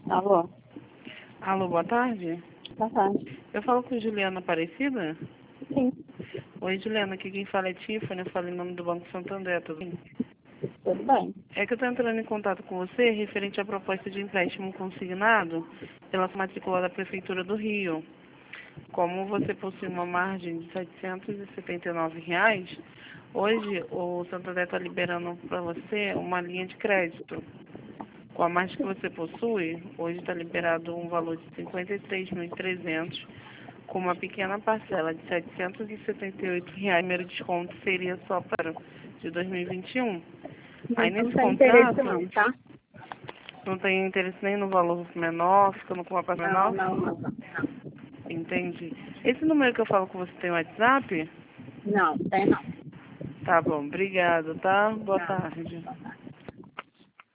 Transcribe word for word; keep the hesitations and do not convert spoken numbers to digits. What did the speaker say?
Alô? Alô, boa tarde. Boa tarde. Eu falo com Juliana Aparecida? Sim, Oi, Juliana, aqui quem fala é Tiffany, eu falo em nome do Banco Santander, tudo bem? tudo bem. É que eu estou entrando em contato com você referente à proposta de empréstimo consignado pela matrícula da Prefeitura do Rio. Como você possui uma margem de setecentos e setenta e nove reais, hoje o Santander está liberando para você uma linha de crédito. Com a margem que você possui, hoje está liberado um valor de cinquenta e três mil e trezentos, com uma pequena parcela de setecentos e setenta e oito reais. O primeiro desconto seria só para de dois mil e vinte e um. Aí Não nesse tem interesse contrato, não, tá? não tem interesse nem no valor menor, ficando com uma parcela Não, menor? não, não. Entendi. Esse número que eu falo com você tem WhatsApp? Não, tem não. Tá bom, obrigada, tá? Boa Não. tarde.